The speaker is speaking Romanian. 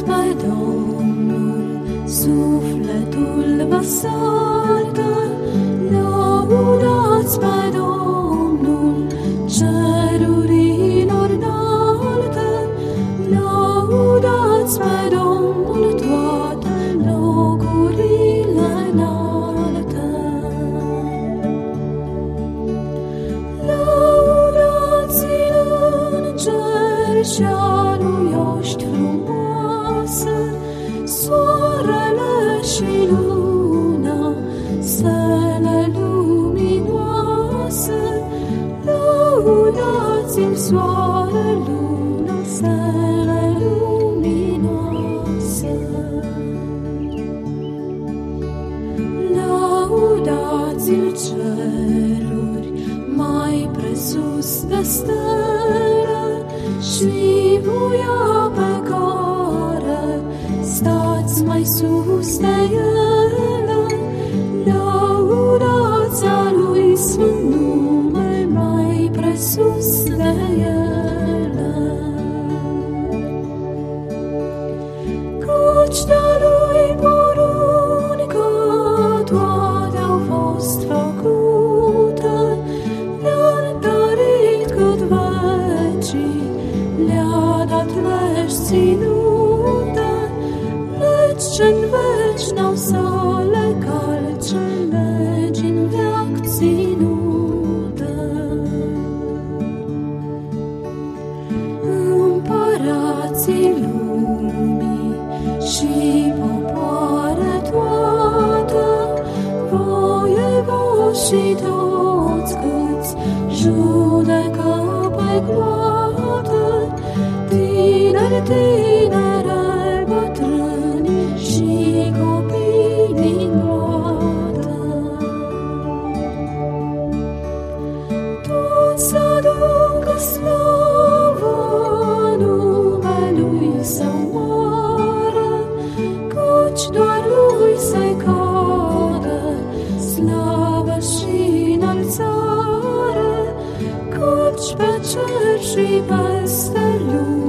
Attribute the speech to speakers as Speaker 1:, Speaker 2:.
Speaker 1: pe Domnul, sufletul vă saltă, lăudați pe Domnul, cerurilor înalte, lăudați pe Domnul toate locurile înalte. Lăudați-l în cer și-a lui oști frumoase, soarele și luna, stele luminoase. Lăudați-l soare, luna, stele luminoase. Lăudați-l ceruri mai presus de stele și voia pe care stați mai sus de ele. Lăudați-a lui sfânt nume mai presus de ele. Căci de-a lui poruncă toate au fost făcute, le-a întărit cât vecii, le-a dat legi ținute, legi ce-n veci n-au să le calce, legi în veac ținute. Împărații lumii și popoare toate, voievoși și toți câți judecă pe gloate, tineri, tinere, bătrâni și copii din roată. Toți să aducă slavă numelui Său mare, căci doar Lui se cade slavă și înălțare, căci pe cer și peste lume